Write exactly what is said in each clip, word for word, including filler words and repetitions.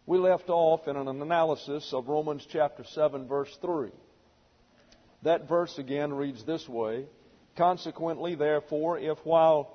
We left off in an analysis of Romans chapter seven, verse three. That verse again reads this way: Consequently, therefore, if while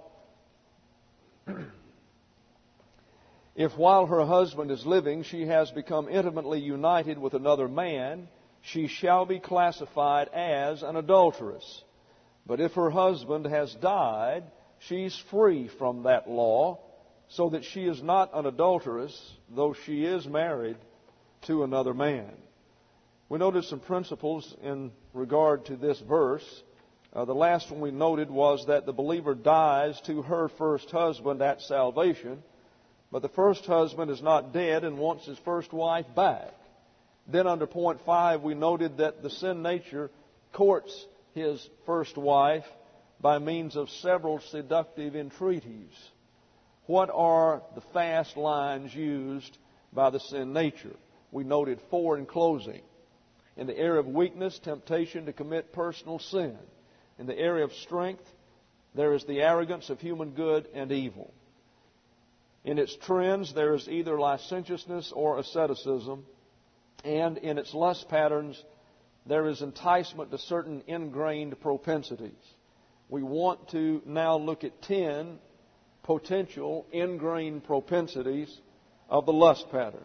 if while her husband is living she has become intimately united with another man, she shall be classified as an adulteress. But if her husband has died, she's free from that law, so that she is not an adulteress, though she is married to another man. We noted some principles in regard to this verse. Uh, the last one we noted was that the believer dies to her first husband at salvation, but the first husband is not dead and wants his first wife back. Then under point five, we noted that the sin nature courts his first wife by means of several seductive entreaties. What are the fast lines used by the sin nature? We noted four in closing. In the area of weakness, temptation to commit personal sin. In the area of strength, there is the arrogance of human good and evil. In its trends, there is either licentiousness or asceticism. And in its lust patterns, there is enticement to certain ingrained propensities. We want to now look at ten potential ingrained propensities of the lust pattern.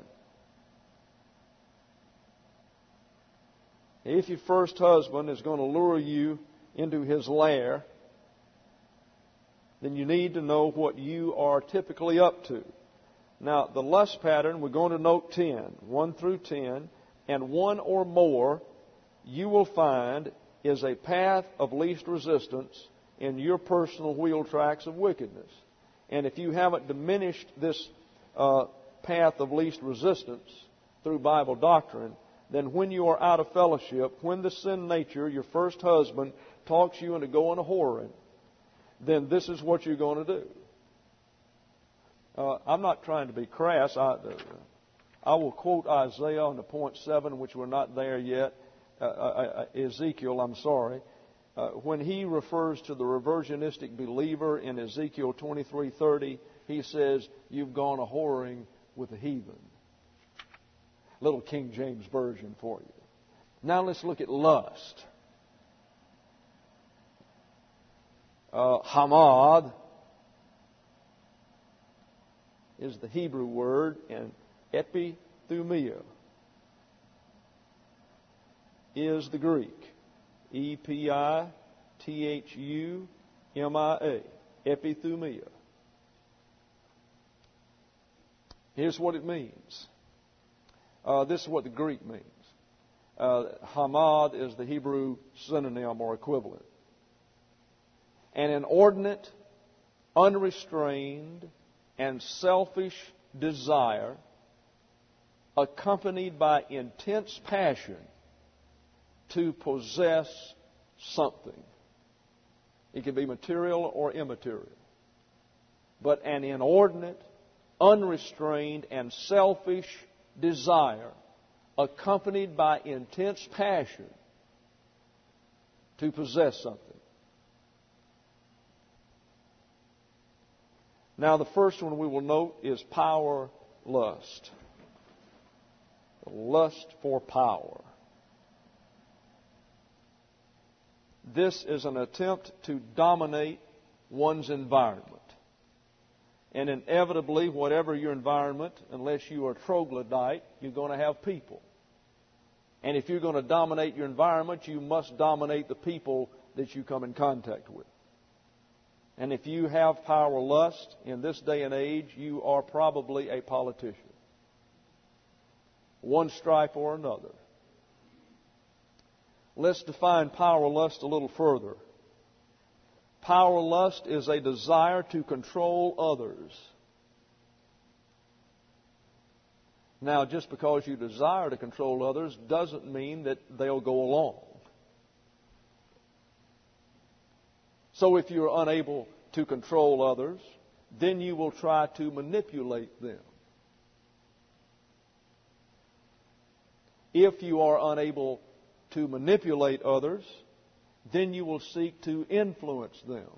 If your first husband is going to lure you into his lair, then you need to know what you are typically up to. Now, the lust pattern, we're going to note ten, one through ten, and one or more you will find is a path of least resistance in your personal wheel tracks of wickedness. And if you haven't diminished this uh, path of least resistance through Bible doctrine, then when you are out of fellowship, when the sin nature, your first husband, talks you into going a whoring, then this is what you're going to do. Uh, I'm not trying to be crass. I, uh, I will quote Isaiah on the point seven, which we're not there yet. Uh, uh, Ezekiel, I'm sorry. Uh, when he refers to the reversionistic believer in Ezekiel twenty-three thirty, he says, "You've gone a whoring with the heathen." Little King James Version for you. Now let's look at lust. Uh, hamad is the Hebrew word, and epithumia is the Greek. E P I T H U M I A. Epithumia. Here's what it means. Uh, this is what the Greek means. Uh, hamad is the Hebrew synonym or equivalent. An inordinate, unrestrained, and selfish desire accompanied by intense passion to possess something. It can be material or immaterial. But an inordinate, unrestrained, and selfish desire accompanied by intense passion to possess something. Now, the first one we will note is power lust. The lust for power. This is an attempt to dominate one's environment. And inevitably, whatever your environment, unless you are a troglodyte, you're going to have people. And if you're going to dominate your environment, you must dominate the people that you come in contact with. And if you have power lust in this day and age, you are probably a politician. One stripe or another. Let's define power lust a little further. Power lust is a desire to control others. Now, just because you desire to control others doesn't mean that they'll go along. So if you're unable to control others, then you will try to manipulate them. If you are unable to manipulate others, then you will seek to influence them.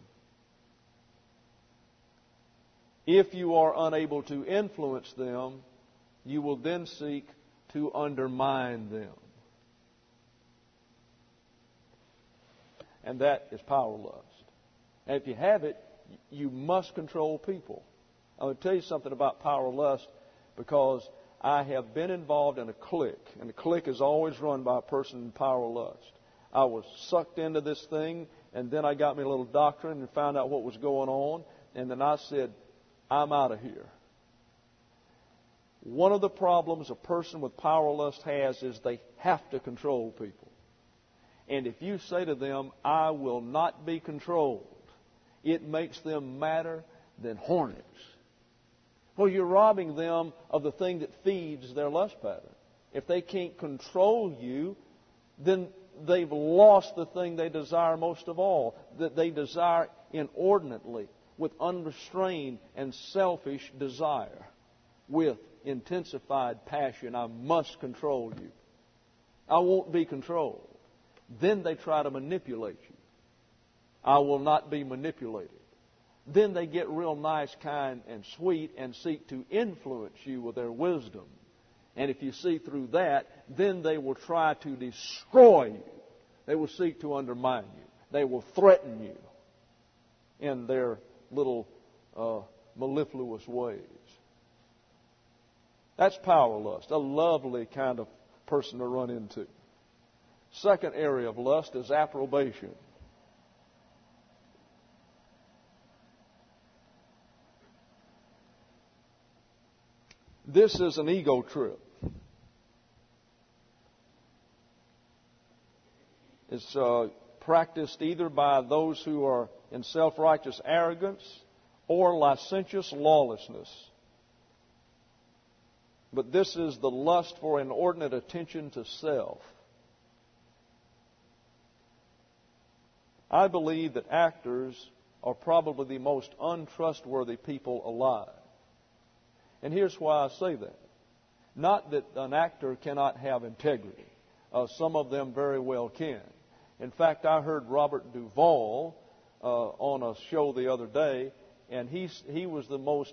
If you are unable to influence them, you will then seek to undermine them. And that is power lust. And if you have it, you must control people. I'm going to tell you something about power lust because I have been involved in a clique, and a clique is always run by a person in power lust. I was sucked into this thing, and then I got me a little doctrine and found out what was going on, and then I said, I'm out of here. One of the problems a person with power lust has is they have to control people. And if you say to them, I will not be controlled, it makes them madder than hornets. Well, you're robbing them of the thing that feeds their lust pattern. If they can't control you, then they've lost the thing they desire most of all, that they desire inordinately, with unrestrained and selfish desire, with intensified passion. I must control you. I won't be controlled. Then they try to manipulate you. I will not be manipulated. Then they get real nice, kind, and sweet and seek to influence you with their wisdom. And if you see through that, then they will try to destroy you. They will seek to undermine you. They will threaten you in their little uh, mellifluous ways. That's power lust, a lovely kind of person to run into. Second area of lust is approbation. This is an ego trip. It's uh, practiced either by those who are in self-righteous arrogance or licentious lawlessness. But this is the lust for inordinate attention to self. I believe that actors are probably the most untrustworthy people alive. And here's why I say that. Not that an actor cannot have integrity. Uh, some of them very well can. In fact, I heard Robert Duvall uh, on a show the other day, and he's, he was the most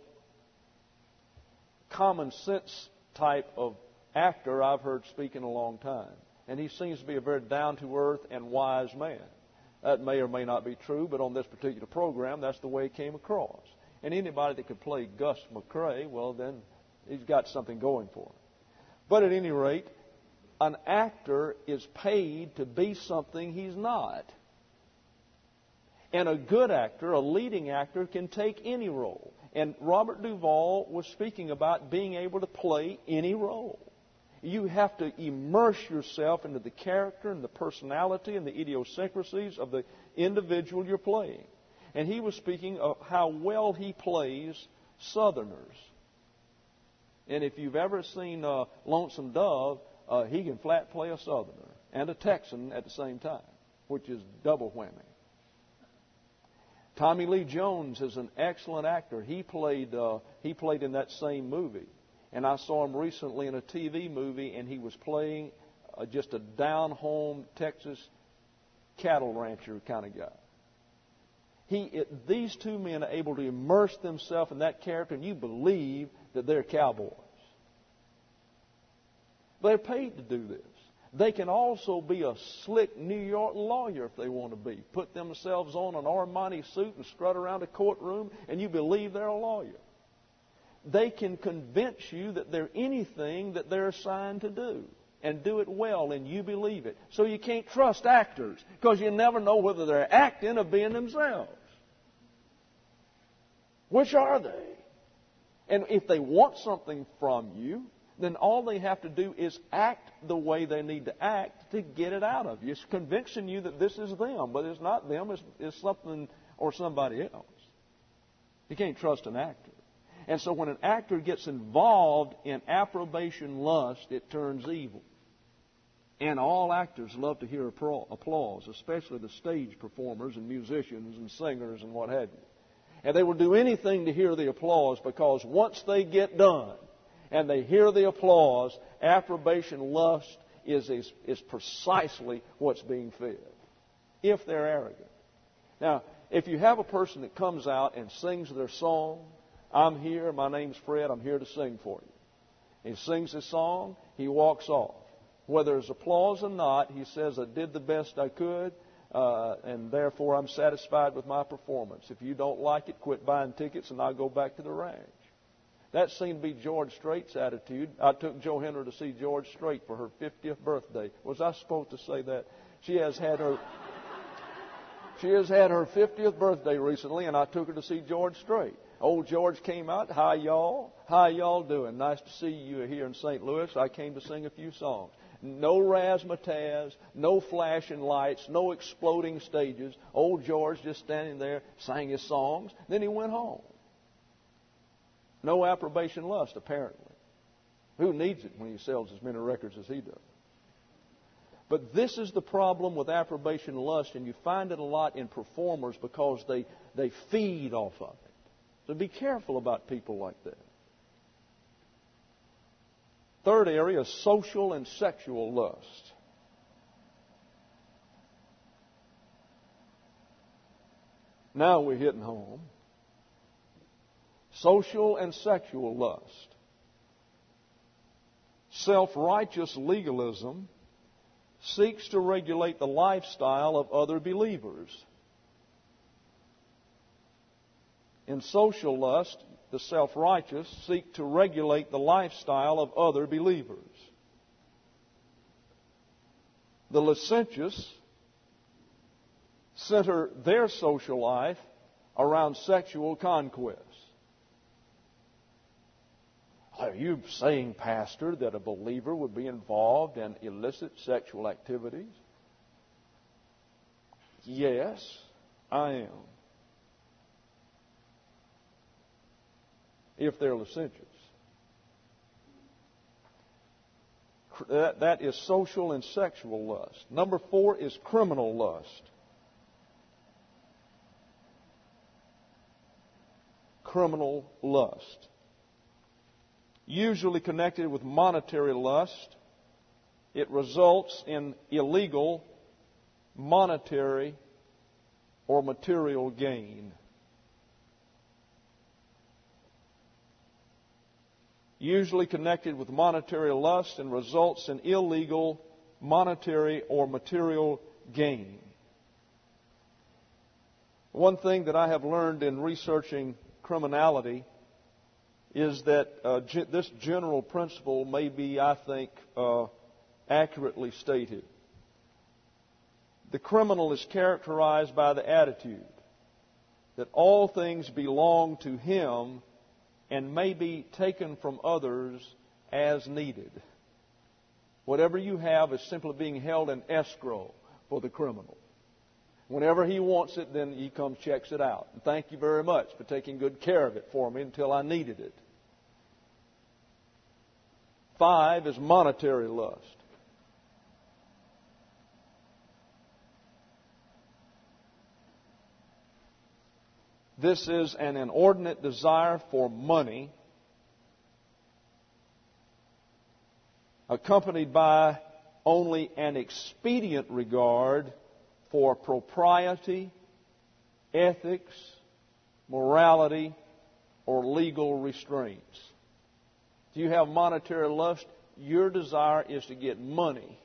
common sense type of actor I've heard speak in a long time. And he seems to be a very down-to-earth and wise man. That may or may not be true, but on this particular program, that's the way it came across. And anybody that could play Gus McCrae, well, then he's got something going for him. But at any rate, an actor is paid to be something he's not. And a good actor, a leading actor, can take any role. And Robert Duvall was speaking about being able to play any role. You have to immerse yourself into the character and the personality and the idiosyncrasies of the individual you're playing. And he was speaking of how well he plays Southerners. And if you've ever seen uh, Lonesome Dove, uh, he can flat play a Southerner and a Texan at the same time, which is double whammy. Tommy Lee Jones is an excellent actor. He played uh, he played in that same movie. And I saw him recently in a T V movie, and he was playing uh, just a down-home Texas cattle rancher kind of guy. He, it, these two men are able to immerse themselves in that character, and you believe that they're cowboys. They're paid to do this. They can also be a slick New York lawyer if they want to be. Put themselves on an Armani suit and strut around a courtroom, and you believe they're a lawyer. They can convince you that they're anything that they're assigned to do, and do it well, and you believe it. So you can't trust actors, because you never know whether they're acting or being themselves. Which are they? And if they want something from you, then all they have to do is act the way they need to act to get it out of you. It's convincing you that this is them, but it's not them. It's, it's something or somebody else. You can't trust an actor. And so when an actor gets involved in approbation lust, it turns evil. And all actors love to hear applause, especially the stage performers and musicians and singers and what have you. And they will do anything to hear the applause, because once they get done and they hear the applause, approbation lust is, is, is precisely what's being fed, if they're arrogant. Now, if you have a person that comes out and sings their song, I'm here, my name's Fred, I'm here to sing for you. He sings his song, he walks off. Whether there's applause or not, he says, I did the best I could, uh, and therefore I'm satisfied with my performance. If you don't like it, quit buying tickets and I'll go back to the ranch. That seemed to be George Strait's attitude. I took Joe Henry to see George Strait for her fiftieth birthday. Was I supposed to say that? She has had her she has had her fiftieth birthday recently, and I took her to see George Strait. Old George came out. Hi, y'all. How y'all doing? Nice to see you here in Saint Louis. I came to sing a few songs. No razzmatazz, no flashing lights, no exploding stages. Old George just standing there, sang his songs. Then he went home. No approbation lust, apparently. Who needs it when he sells as many records as he does? But this is the problem with approbation lust, and you find it a lot in performers because they, they feed off of it. So be careful about people like that. Third area is social and sexual lust. Now we're hitting home. Social and sexual lust. Self-righteous legalism seeks to regulate the lifestyle of other believers. In social lust, the self-righteous seek to regulate the lifestyle of other believers. The licentious center their social life around sexual conquest. Are you saying, Pastor, that a believer would be involved in illicit sexual activities? Yes, I am. If they're licentious. That, that is social and sexual lust. Number four is criminal lust. Criminal lust. Usually connected with monetary lust, it results in illegal monetary or material gain. Usually connected with monetary lust and results in illegal monetary or material gain. One thing that I have learned in researching criminality is that uh, ge- this general principle may be, I think, uh, accurately stated. The criminal is characterized by the attitude that all things belong to him and may be taken from others as needed. Whatever you have is simply being held in escrow for the criminal. Whenever he wants it, then he comes, checks it out. And thank you very much for taking good care of it for me until I needed it. Five is monetary lust. This is an inordinate desire for money accompanied by only an expedient regard for propriety, ethics, morality, or legal restraints. Do you have monetary lust? Your desire is to get money.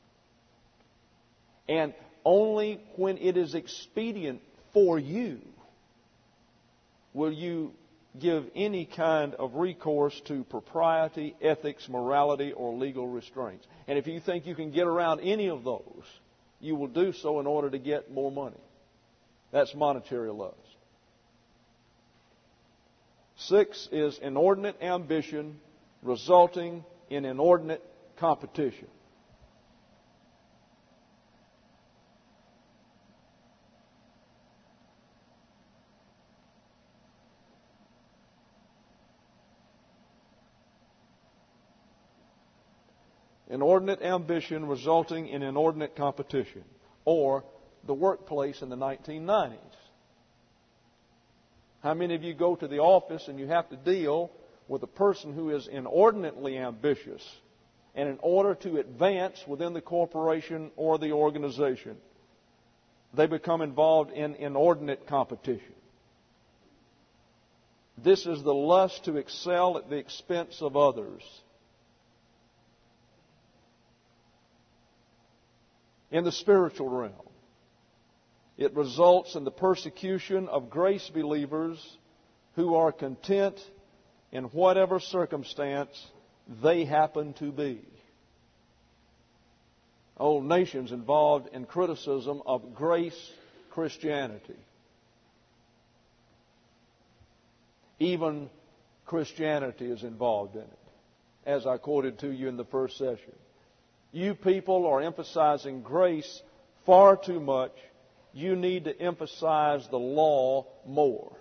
And only when it is expedient for you will you give any kind of recourse to propriety, ethics, morality, or legal restraints. And if you think you can get around any of those, you will do so in order to get more money. That's monetary lust. Six is inordinate ambition resulting in inordinate competition. Inordinate ambition resulting in inordinate competition, or the workplace in the nineteen nineties. How many of you go to the office and you have to deal with a person who is inordinately ambitious, and in order to advance within the corporation or the organization, they become involved in inordinate competition? This is the lust to excel at the expense of others. In the spiritual realm, it results in the persecution of grace believers who are content in whatever circumstance they happen to be. Old nations involved in criticism of grace Christianity. Even Christianity is involved in it, as I quoted to you in the first session. You people are emphasizing grace far too much. You need to emphasize the law more.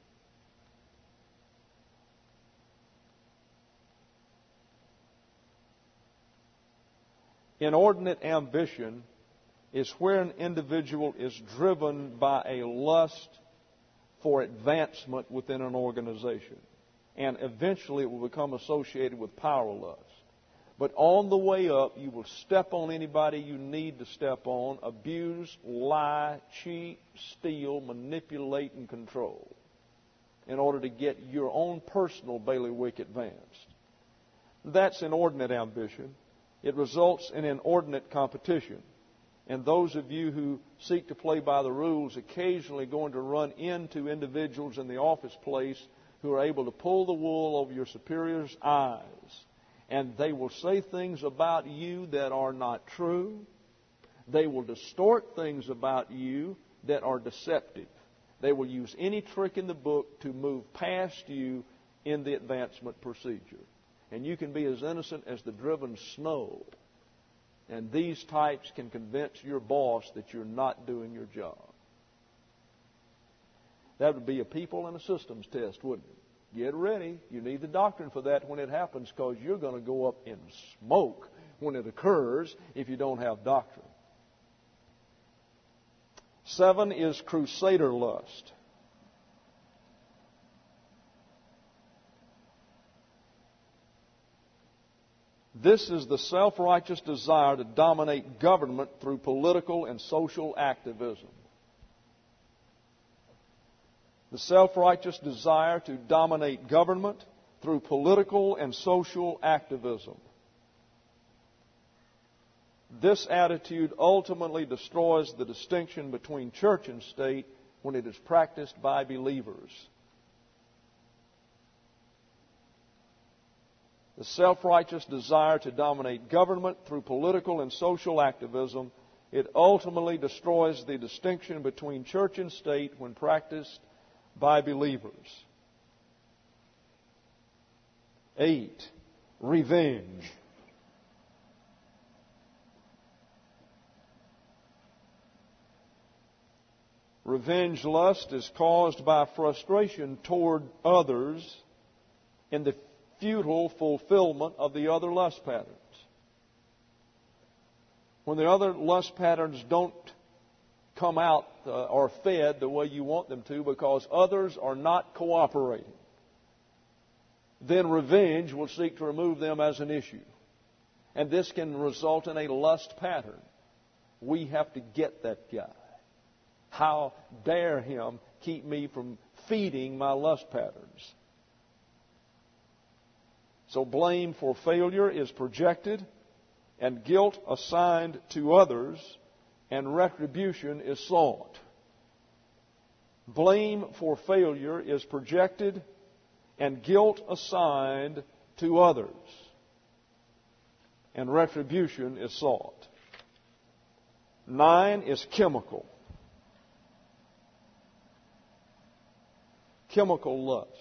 Inordinate ambition is where an individual is driven by a lust for advancement within an organization. And eventually it will become associated with power lust. But on the way up, you will step on anybody you need to step on, abuse, lie, cheat, steal, manipulate, and control in order to get your own personal bailiwick advanced. That's inordinate ambition. It results in inordinate competition. And those of you who seek to play by the rules occasionally going to run into individuals in the office place who are able to pull the wool over your superior's eyes. And they will say things about you that are not true. They will distort things about you that are deceptive. They will use any trick in the book to move past you in the advancement procedure. And you can be as innocent as the driven snow. And these types can convince your boss that you're not doing your job. That would be a people and a systems test, wouldn't it? Get ready. You need the doctrine for that when it happens, because you're going to go up in smoke when it occurs if you don't have doctrine. Seven is crusader lust. This is the self-righteous desire to dominate government through political and social activism. The self-righteous desire to dominate government through political and social activism. This attitude ultimately destroys the distinction between church and state when it is practiced by believers. The self-righteous desire to dominate government through political and social activism, it ultimately destroys the distinction between church and state when practiced by believers. Eight, revenge. Revenge lust is caused by frustration toward others in the futile fulfillment of the other lust patterns. When the other lust patterns don't come out uh, or fed the way you want them to because others are not cooperating, then revenge will seek to remove them as an issue. And this can result in a lust pattern. We have to get that guy. How dare him keep me from feeding my lust patterns? So blame for failure is projected, and guilt assigned to others, and retribution is sought. Blame for failure is projected, and guilt assigned to others, and retribution is sought. Nine is chemical. Chemical lust.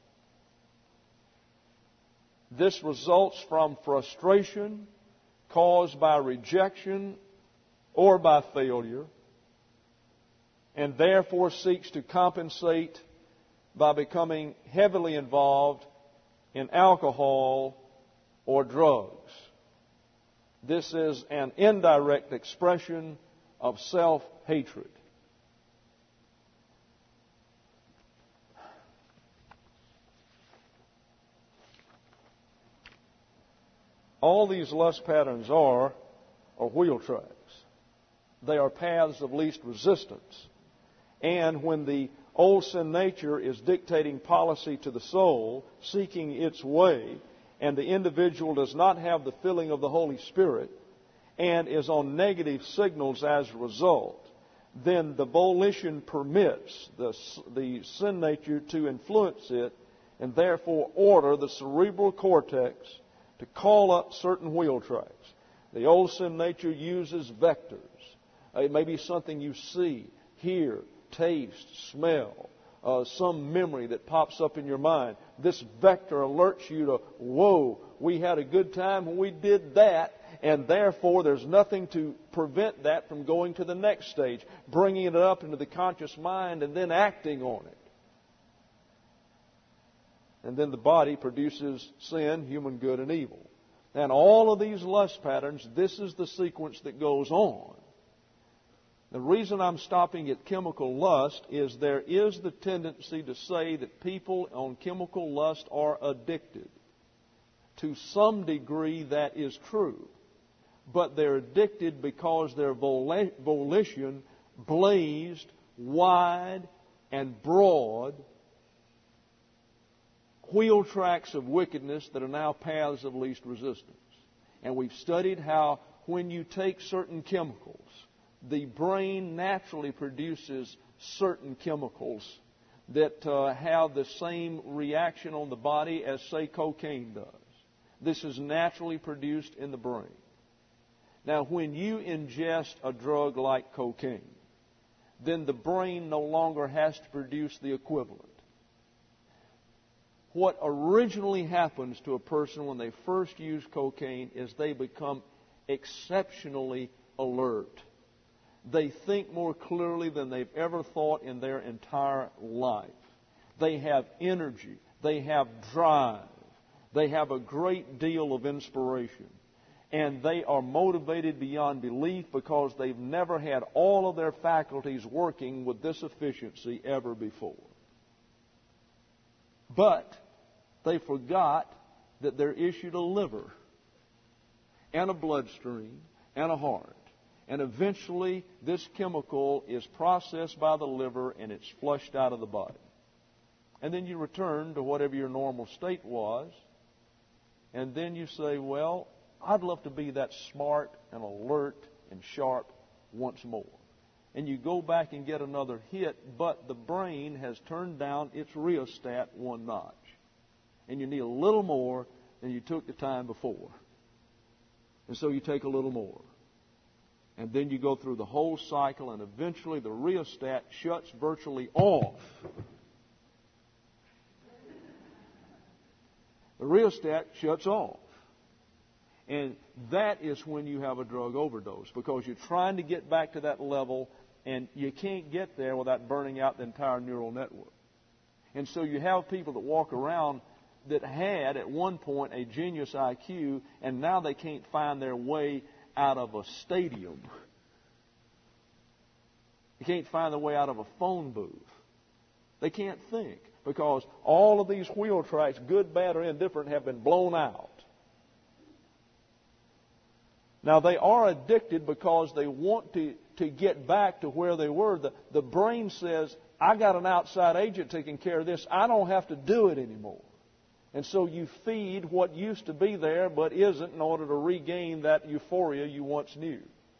This results from frustration caused by rejection or by failure, and therefore seeks to compensate by becoming heavily involved in alcohol or drugs. This is an indirect expression of self-hatred. All these lust patterns are, are wheel tracks. They are paths of least resistance. And when the old sin nature is dictating policy to the soul, seeking its way, and the individual does not have the filling of the Holy Spirit, and is on negative signals as a result, then the volition permits the, the sin nature to influence it and therefore order the cerebral cortex to call up certain wheel tracks. The old sin nature uses vectors. It may be something you see, hear, taste, smell, uh, some memory that pops up in your mind. This vector alerts you to, whoa, we had a good time when we did that, and therefore there's nothing to prevent that from going to the next stage, bringing it up into the conscious mind and then acting on it. And then the body produces sin, human good, and evil. And all of these lust patterns, this is the sequence that goes on. The reason I'm stopping at chemical lust is there is the tendency to say that people on chemical lust are addicted. To some degree, that is true. But they're addicted because their volition blazed wide and broad wheel tracks of wickedness that are now paths of least resistance. And we've studied how when you take certain chemicals, the brain naturally produces certain chemicals that uh, have the same reaction on the body as, say, cocaine does. This is naturally produced in the brain. Now, when you ingest a drug like cocaine, then the brain no longer has to produce the equivalent. What originally happens to a person when they first use cocaine is they become exceptionally alert. They think more clearly than they've ever thought in their entire life. They have energy. They have drive. They have a great deal of inspiration. And they are motivated beyond belief because they've never had all of their faculties working with this efficiency ever before. But they forgot that they're issued a liver and a bloodstream and a heart. And eventually this chemical is processed by the liver and it's flushed out of the body. And then you return to whatever your normal state was. And then you say, well, I'd love to be that smart and alert and sharp once more. And you go back and get another hit, but the brain has turned down its rheostat one notch. And you need a little more than you took the time before. And so you take a little more. And then you go through the whole cycle, and eventually the rheostat shuts virtually off. The rheostat shuts off. And that is when you have a drug overdose, because you're trying to get back to that level, and you can't get there without burning out the entire neural network. And so you have people that walk around that had at one point a genius I Q, and now they can't find their way out of a stadium. They can't find their way out of a phone booth. They can't think because all of these wheel tracks, good, bad, or indifferent, have been blown out. Now, they are addicted because they want to, to get back to where they were. The, the brain says, I got an outside agent taking care of this. I don't have to do it anymore. And so you feed what used to be there but isn't in order to regain that euphoria you once knew.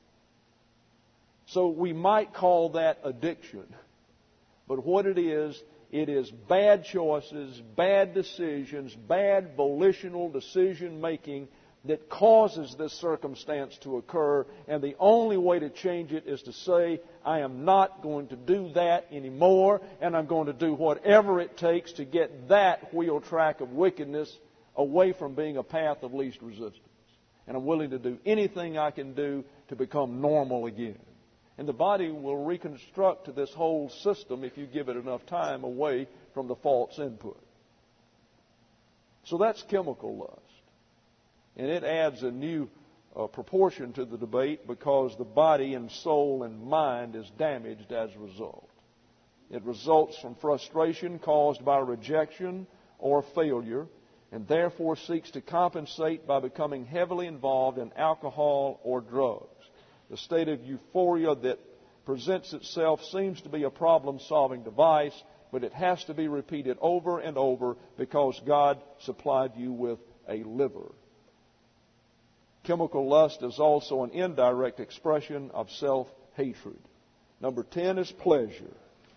So we might call that addiction. But what it is, it is bad choices, bad decisions, bad volitional decision making that causes this circumstance to occur, and the only way to change it is to say, I am not going to do that anymore, and I'm going to do whatever it takes to get that wheel track of wickedness away from being a path of least resistance. And I'm willing to do anything I can do to become normal again. And the body will reconstruct this whole system if you give it enough time away from the false input. So that's chemical lust. And it adds a new uh, proportion to the debate because the body and soul and mind is damaged as a result. It results from frustration caused by rejection or failure, and therefore seeks to compensate by becoming heavily involved in alcohol or drugs. The state of euphoria that presents itself seems to be a problem-solving device, but it has to be repeated over and over because God supplied you with a liver. Chemical lust is also an indirect expression of self-hatred. Number ten is pleasure.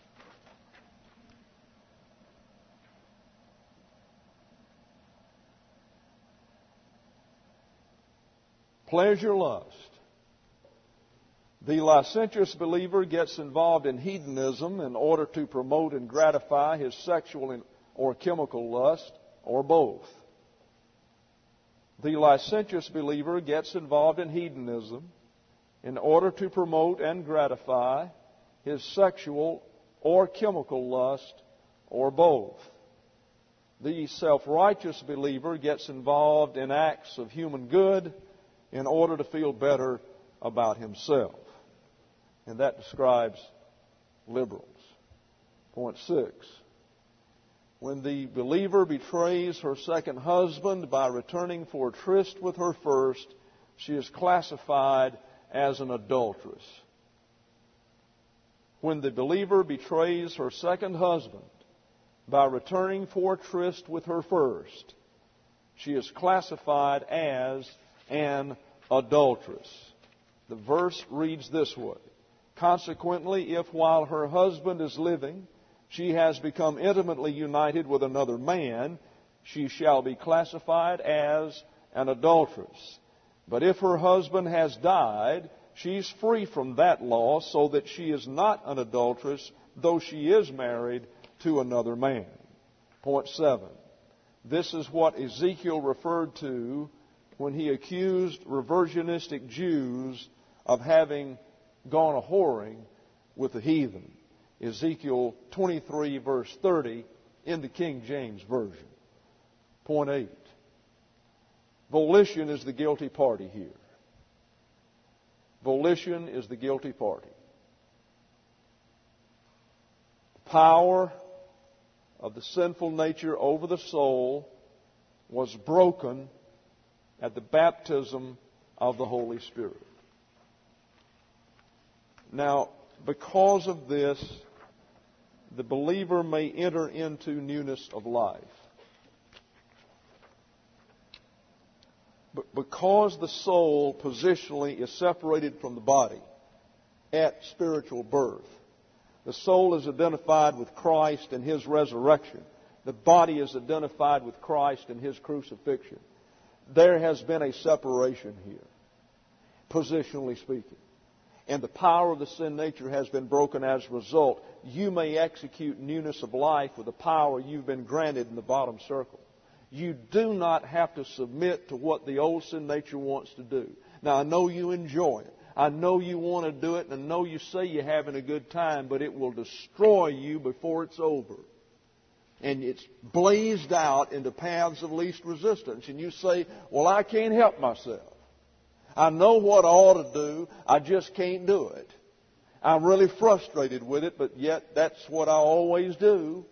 Pleasure lust. The licentious believer gets involved in hedonism in order to promote and gratify his sexual or chemical lust, or both. The licentious believer gets involved in hedonism in order to promote and gratify his sexual or chemical lust, or both. The self-righteous believer gets involved in acts of human good in order to feel better about himself. And that describes liberals. Point six. When the believer betrays her second husband by returning for a tryst with her first, she is classified as an adulteress. When the believer betrays her second husband by returning for a tryst with her first, she is classified as an adulteress. The verse reads this way: consequently, if while her husband is living, she has become intimately united with another man, she shall be classified as an adulteress. But if her husband has died, she's free from that law, so that she is not an adulteress, though she is married to another man. Point seven. This is what Ezekiel referred to when he accused reversionistic Jews of having gone a-whoring with the heathen. Ezekiel twenty-three, verse thirty, in the King James Version. Point eight. Volition is the guilty party here. Volition is the guilty party. The power of the sinful nature over the soul was broken at the baptism of the Holy Spirit. Now, because of this, the believer may enter into newness of life. But because the soul positionally is separated from the body at spiritual birth, the soul is identified with Christ and His resurrection. The body is identified with Christ and His crucifixion. There has been a separation here, positionally speaking. And the power of the sin nature has been broken as a result. You may execute newness of life with the power you've been granted in the bottom circle. You do not have to submit to what the old sin nature wants to do. Now, I know you enjoy it. I know you want to do it, and I know you say you're having a good time, but it will destroy you before it's over. And it's blazed out into paths of least resistance. And you say, well, I can't help myself. I know what I ought to do. I just can't do it. I'm really frustrated with it, but yet that's what I always do.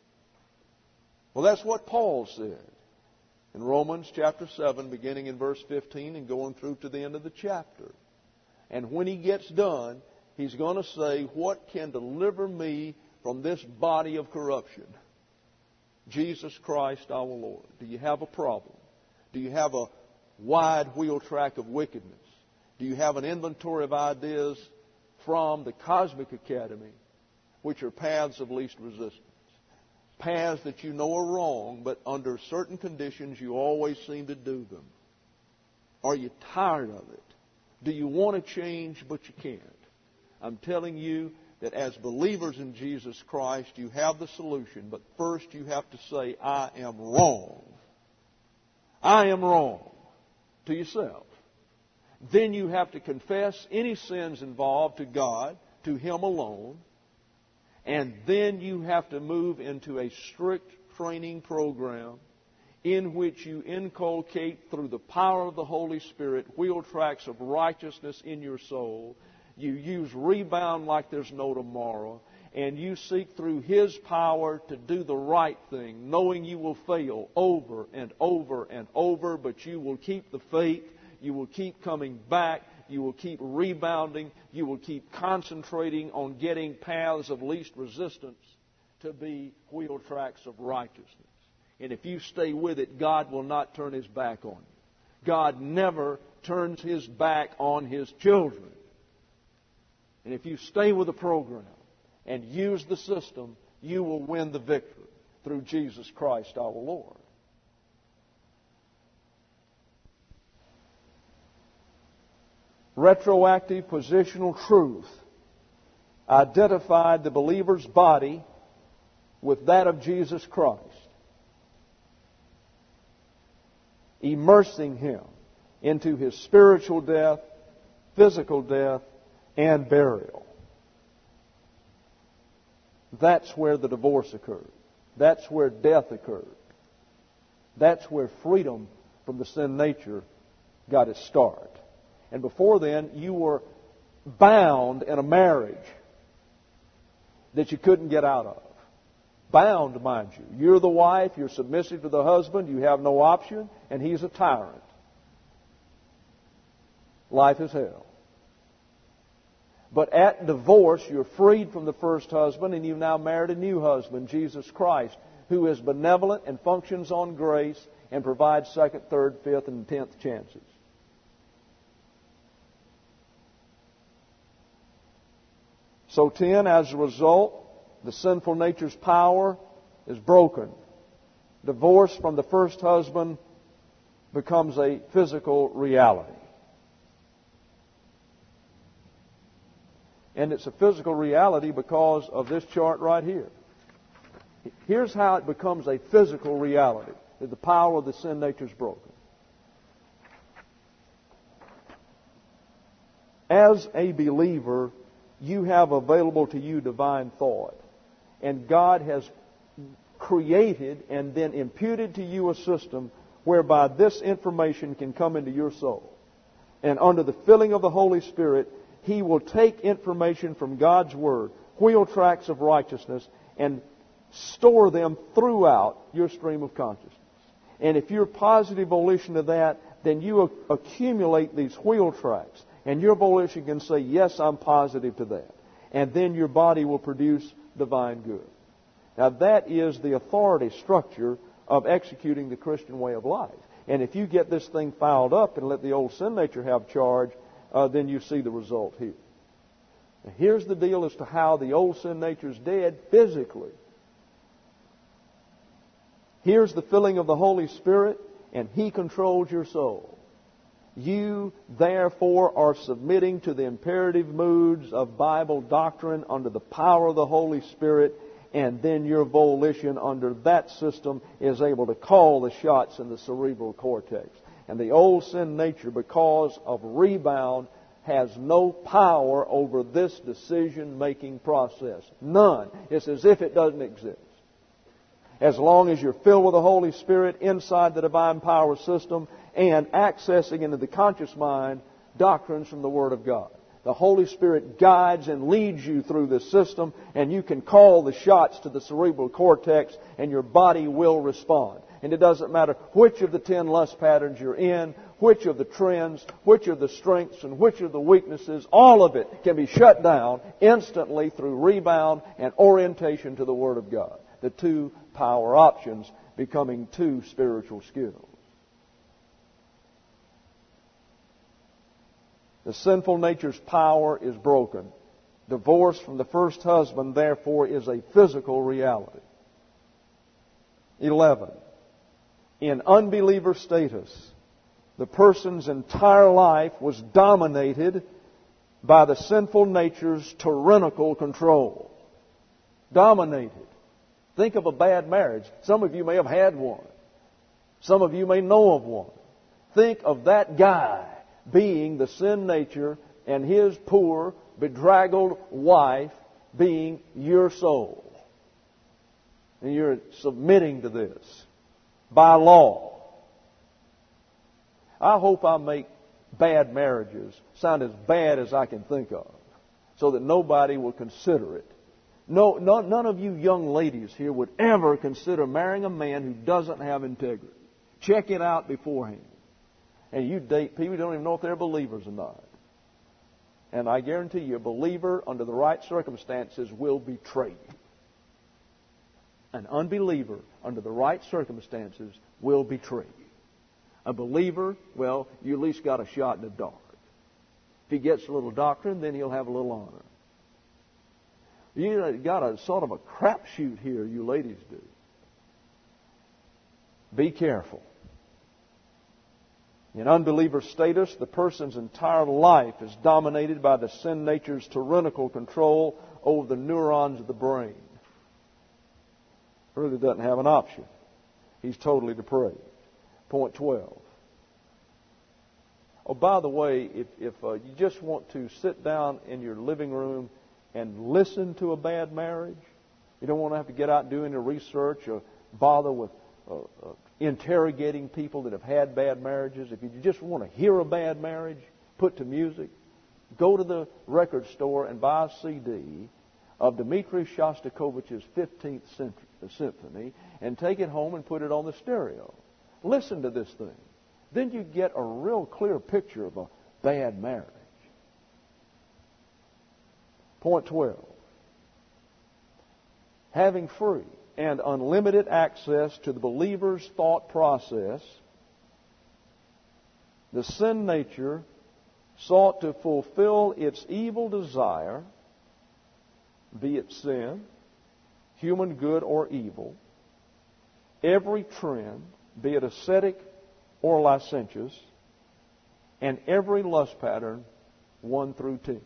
Well, that's what Paul said in Romans chapter seven, beginning in verse fifteen and going through to the end of the chapter. And when he gets done, he's going to say, what can deliver me from this body of corruption? Jesus Christ our Lord. Do you have a problem? Do you have a wide wheel track of wickedness? Do you have an inventory of ideas from the Cosmic Academy, which are paths of least resistance? Paths that you know are wrong, but under certain conditions you always seem to do them. Are you tired of it? Do you want to change, but you can't? I'm telling you that as believers in Jesus Christ, you have the solution, but first you have to say, I am wrong. I am wrong. To yourself. Then you have to confess any sins involved to God, to Him alone. And then you have to move into a strict training program in which you inculcate through the power of the Holy Spirit wheel tracks of righteousness in your soul. You use rebound like there's no tomorrow. And you seek through His power to do the right thing, knowing you will fail over and over and over, but you will keep the faith, you will keep coming back, you will keep rebounding, you will keep concentrating on getting paths of least resistance to be wheel tracks of righteousness. And if you stay with it, God will not turn His back on you. God never turns his back on his children. And if you stay with the program and use the system, you will win the victory through Jesus Christ our Lord. Retroactive positional truth identified the believer's body with that of Jesus Christ, immersing him into his spiritual death, physical death, and burial. That's where the divorce occurred. That's where death occurred. That's where freedom from the sin nature got its start. And before then, you were bound in a marriage that you couldn't get out of. Bound, mind you. You're the wife, you're submissive to the husband, you have no option, and he's a tyrant. Life is hell. But at divorce, you're freed from the first husband, and you've now married a new husband, Jesus Christ, who is benevolent and functions on grace and provides second, third, fifth, and tenth chances. So ten, as a result, the sinful nature's power is broken. Divorce from the first husband becomes a physical reality. And it's a physical reality because of this chart right here. Here's how it becomes a physical reality. That the power of the sin nature is broken. As a believer, you have available to you divine thought. And God has created and then imputed to you a system whereby this information can come into your soul. And under the filling of the Holy Spirit, He will take information from God's Word, wheel tracks of righteousness, and store them throughout your stream of consciousness. And if you're positive volition to that, then you accumulate these wheel tracks. And your volition can say, yes, I'm positive to that. And then your body will produce divine good. Now that is the authority structure of executing the Christian way of life. And if you get this thing fouled up and let the old sin nature have charge, uh, then you see the result here. Now, here's the deal as to how the old sin nature is dead physically. Here's the filling of the Holy Spirit, and He controls your soul. You, therefore, are submitting to the imperative moods of Bible doctrine under the power of the Holy Spirit, and then your volition under that system is able to call the shots in the cerebral cortex. And the old sin nature, because of rebound, has no power over this decision-making process. None. It's as if it doesn't exist. As long as you're filled with the Holy Spirit inside the divine power system and accessing into the conscious mind doctrines from the Word of God. The Holy Spirit guides and leads you through this system, and you can call the shots to the cerebral cortex, and your body will respond. And it doesn't matter which of the ten lust patterns you're in, which of the trends, which of the strengths, and which of the weaknesses, all of it can be shut down instantly through rebound and orientation to the Word of God. The two power options becoming two spiritual skills. The sinful nature's power is broken. Divorce from the first husband, therefore, is a physical reality. eleven. In unbeliever status, the person's entire life was dominated by the sinful nature's tyrannical control. Dominated. Think of a bad marriage. Some of you may have had one. Some of you may know of one. Think of that guy being the sin nature and his poor, bedraggled wife being your soul. And you're submitting to this by law. I hope I make bad marriages sound as bad as I can think of so that nobody will consider it. No, no, none of you young ladies here would ever consider marrying a man who doesn't have integrity. Check it out beforehand. And you date people who don't even know if they're believers or not. And I guarantee you, a believer under the right circumstances will betray you. An unbeliever under the right circumstances will betray you. A believer, well, you at least got a shot in the dark. If he gets a little doctrine, then he'll have a little honor. You got a sort of a crapshoot here, you ladies do. Be careful. In unbeliever status, the person's entire life is dominated by the sin nature's tyrannical control over the neurons of the brain. Really doesn't have an option. He's totally depraved. Point twelve. Oh, by the way, if, if uh, you just want to sit down in your living room and listen to a bad marriage, you don't want to have to get out and do any research or bother with uh, uh, interrogating people that have had bad marriages. If you just want to hear a bad marriage put to music, go to the record store and buy a C D of Dmitri Shostakovich's fifteenth Symphony and take it home and put it on the stereo. Listen to this thing. Then you get a real clear picture of a bad marriage. Point twelve. Having free and unlimited access to the believer's thought process, the sin nature sought to fulfill its evil desire, be it sin, human good or evil, every trend, be it ascetic or licentious, and every lust pattern, one through ten.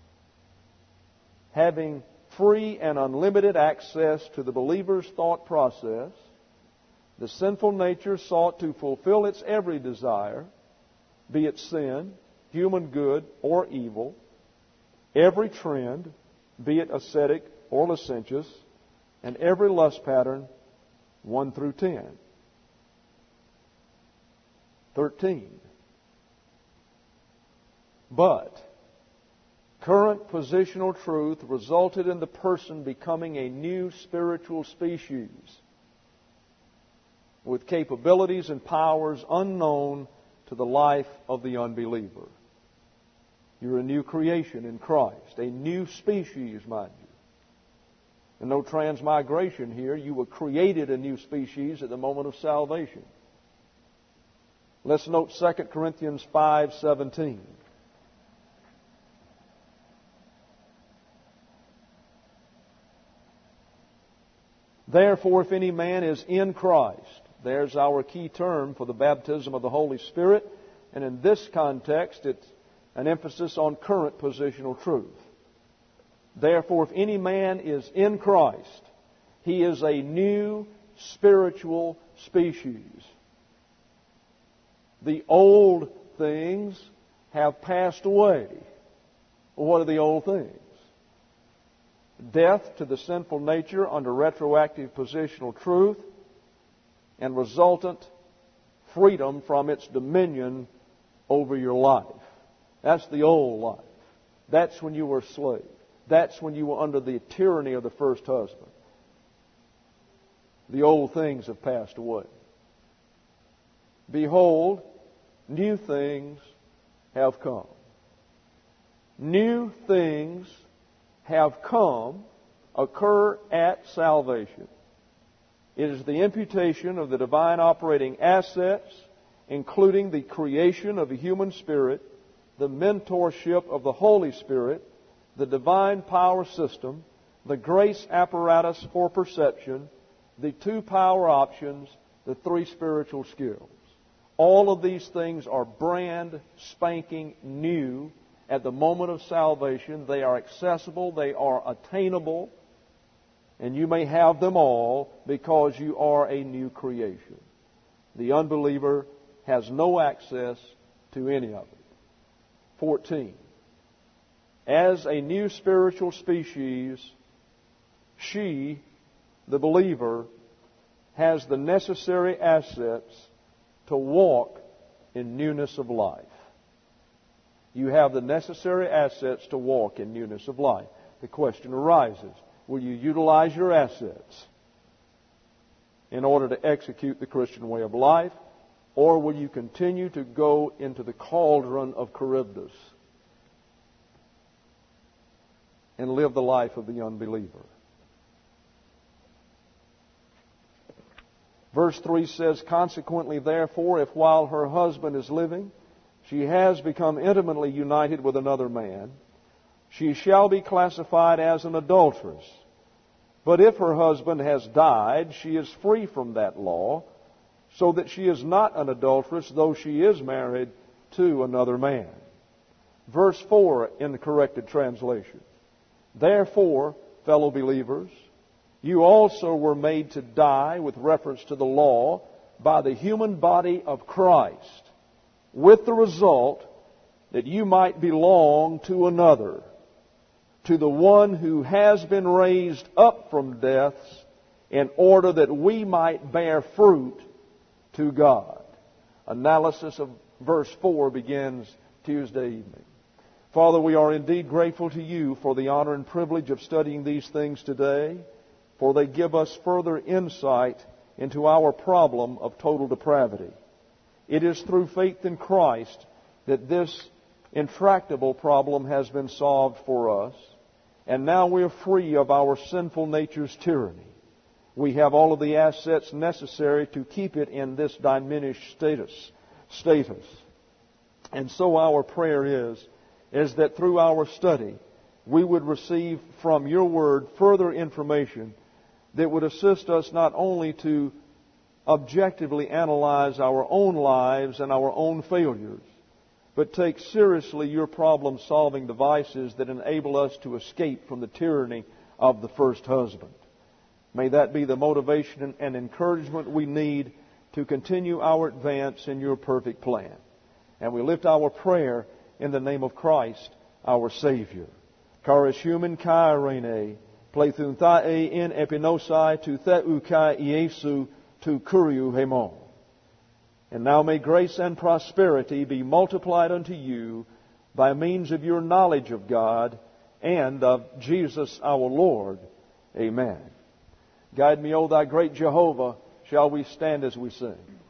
Having free and unlimited access to the believer's thought process, the sinful nature sought to fulfill its every desire, be it sin, human good or evil, every trend, be it ascetic or licentious, and every lust pattern, one through ten. Thirteen. But current positional truth resulted in the person becoming a new spiritual species with capabilities and powers unknown to the life of the unbeliever. You're a new creation in Christ, a new species, mind you. And no transmigration here. You were created a new species at the moment of salvation. Let's note Second Corinthians five seventeen. Therefore, if any man is in Christ, there's our key term for the baptism of the Holy Spirit. And in this context, it's an emphasis on current positional truth. Therefore, if any man is in Christ, he is a new spiritual species. The old things have passed away. Well, what are the old things? Death to the sinful nature under retroactive positional truth and resultant freedom from its dominion over your life. That's the old life. That's when you were a slave. That's when you were under the tyranny of the first husband. The old things have passed away. Behold, new things have come. New things have come occur at salvation. It is the imputation of the divine operating assets, including the creation of a human spirit, the mentorship of the Holy Spirit, the divine power system, the grace apparatus for perception, the two power options, the three spiritual skills. All of these things are brand spanking new at the moment of salvation. They are accessible, they are attainable, and you may have them all because you are a new creation. The unbeliever has no access to any of it. fourteen. As a new spiritual species, she, the believer, has the necessary assets to walk in newness of life. You have the necessary assets to walk in newness of life. The question arises, will you utilize your assets in order to execute the Christian way of life, or will you continue to go into the cauldron of Charybdis and live the life of the unbeliever? Verse three says, "Consequently, therefore, if while her husband is living, she has become intimately united with another man, she shall be classified as an adulteress. But if her husband has died, she is free from that law, so that she is not an adulteress, though she is married to another man." Verse four in the corrected translation. "Therefore, fellow believers, you also were made to die with reference to the law by the human body of Christ, with the result that you might belong to another, to the one who has been raised up from death, in order that we might bear fruit to God." Analysis of verse four begins Tuesday evening. Father, we are indeed grateful to you for the honor and privilege of studying these things today, for they give us further insight into our problem of total depravity. It is through faith in Christ that this intractable problem has been solved for us, and now we are free of our sinful nature's tyranny. We have all of the assets necessary to keep it in this diminished status. status. And so our prayer is, is that through our study, we would receive from your word further information that would assist us not only to objectively analyze our own lives and our own failures, but take seriously your problem-solving devices that enable us to escape from the tyranny of the first husband. May that be the motivation and encouragement we need to continue our advance in your perfect plan. And we lift our prayer in the name of Christ, our Savior. Charis human kai rene, plethun thae in epinosai tu theu kai Iesu tu kuriu hemon. And now may grace and prosperity be multiplied unto you by means of your knowledge of God and of Jesus our Lord. Amen. Guide me, O thy great Jehovah. Shall we stand as we sing?